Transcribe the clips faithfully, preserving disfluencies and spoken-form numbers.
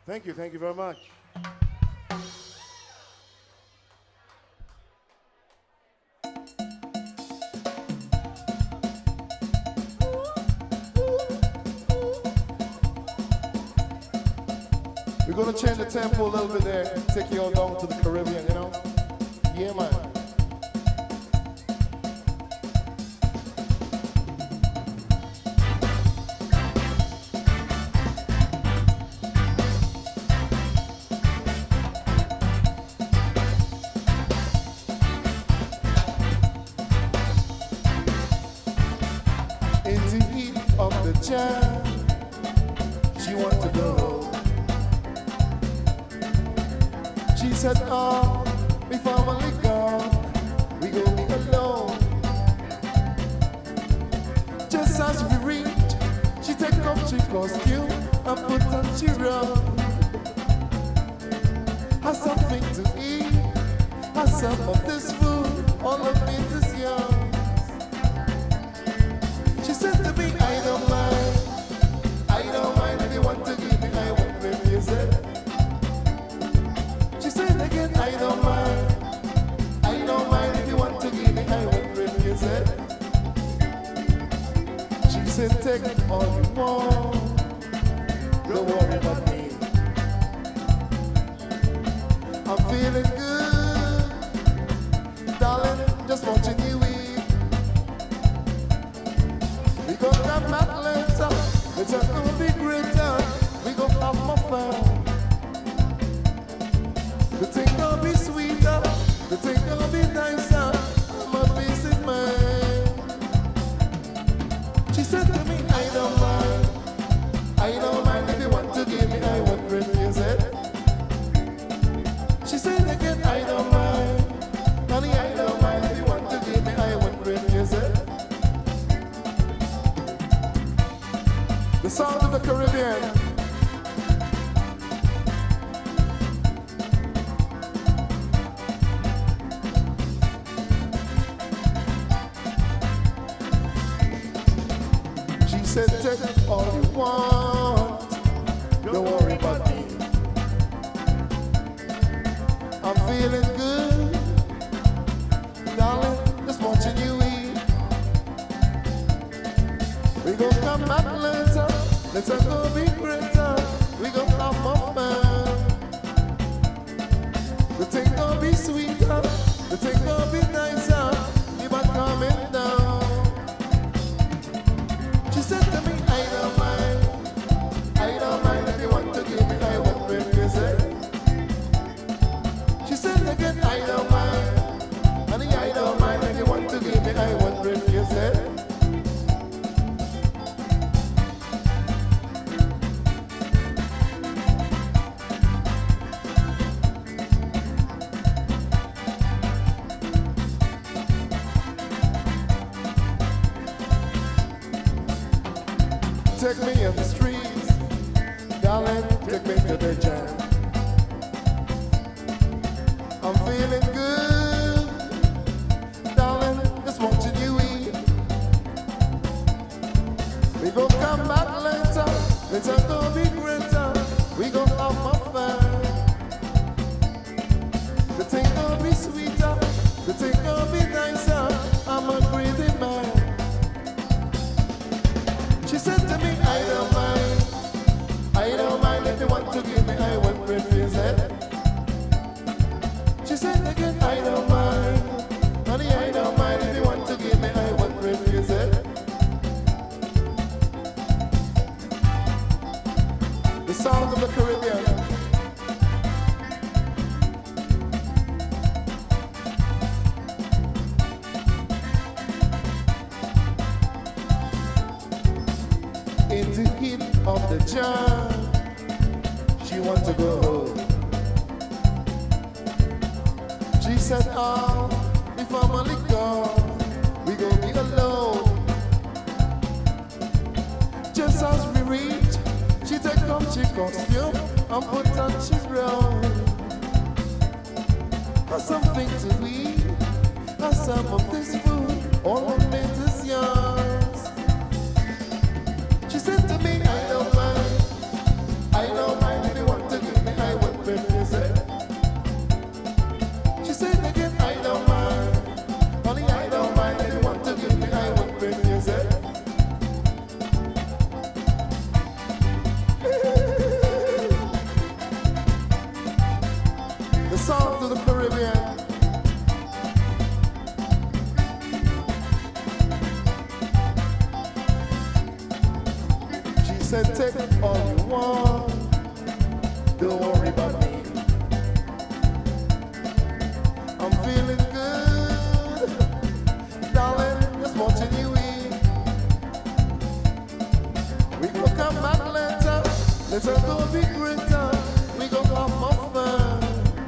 Thank you, thank you very much. We're gonna change the tempo a little bit there, take you all down to the Caribbean, you know? Yeah, man. In the heat of the jam, she wants to go. She said, oh, we family gone, we gon' be alone. Just as we reach, she take off she costume and put on she run. Has something to eat, has some of this food, all of it is yours. She said to me, I don't mind, I don't mind if you want to give me, I won't refuse it. Again, I don't mind, I don't mind if you want to give me, I won't refuse it. She said, take all you want, don't worry about me. I'm feeling good, darling, just watching you eat. We gon' have Atlanta, it's just gonna be greater, we gon' have more fun. The thing gonna be sweeter, the thing gonna be nicer, I'm a peace in mind. She said to me, I don't mind, I don't mind if you want to give me, I won't refuse it. She said again, I don't mind, honey, I don't mind if you want to give me, I won't refuse it. The sound of the Caribbean. Said, take all you want, don't worry about me. I'm feeling good, darling, just watching you eat. We gon' come back later, let's go be greater, we gon' have more fun. The thing gon' be sweeter, the thing gon' be nicer, keep on coming down. She said to me, I don't mind, I don't mind if you want to give me, I won't refuse it. She said again, I don't mind, honey, I don't mind if you want to give me, I won't refuse it. Take me in the streets, darling, take me to the jam. I'm feeling good, darling, just watching you eat. We gon' come back later, it's gonna be greater, we gon' have more fun. The thing gonna be sweeter, the thing gonna be nicer, I'm a breathing man. She said to me, I don't mind, I don't mind if you want to give me, I won't refuse it. She said again, I don't mind, honey, I don't mind if you want to give me, I won't refuse it. The sound of the Caribbean. In the heat of the jam, she wants to go home. She said, oh, if I'm only gone, we gon' be alone. Just as we reach, she take off she costume and put on she robe. Has something to eat, has some of this food, all of it is yours. She said to me, I don't mind, I don't mind if you want to said, take all you want, don't worry about me. I'm feeling good, darling, just watching you eat. We go come back later, let's go be greater. We go have more fun.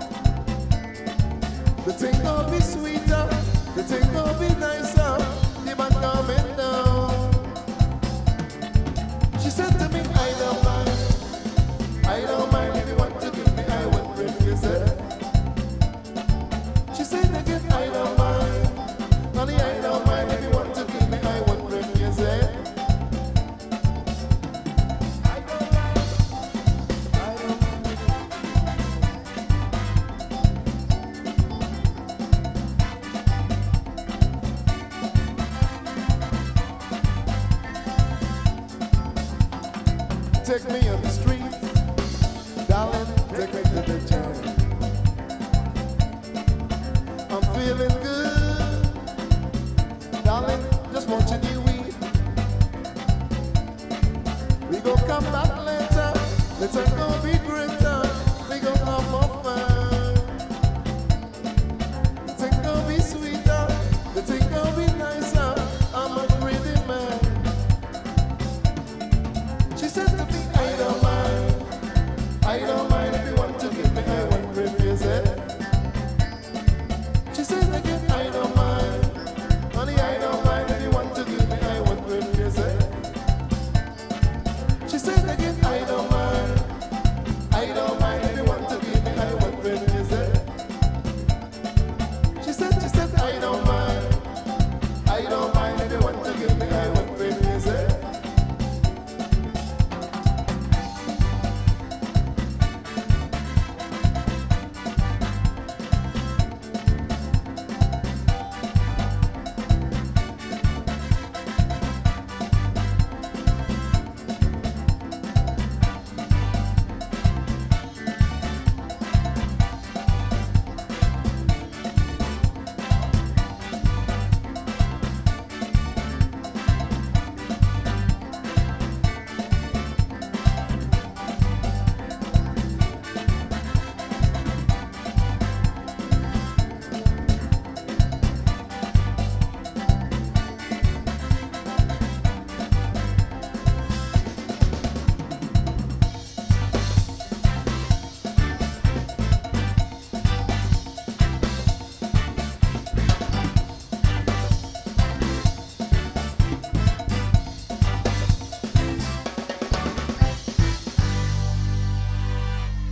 The thing gonna be sweeter, the thing gonna be nicer. The man coming down. She said to me, I don't mind, I don't mind if you want to give me, I will refuse it. She said again, I don't mind, honey, I don't mind if you want to give me, I will refuse it. I don't mind, I don't mind. Take me on the street, darling, take me to the jam. I'm feeling good, darling, just watching you eat. We go come back later, let's go be greater. We go have more fun. The thing gonna be sweeter, the thing gonna be nicer. I'm a pretty man. She says to me, I don't mind, I don't mind if you want to give me, I won't refuse it. She says again, I don't mind, honey, I don't mind if you want to give me, I won't refuse it. She says again, I don't mind, I don't mind if you want to give me, I won't refuse it. She says, she says, I don't mind, I don't mind if you want to give me, I won't refuse it.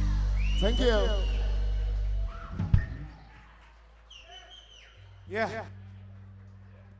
Thank you. Yeah. Yeah.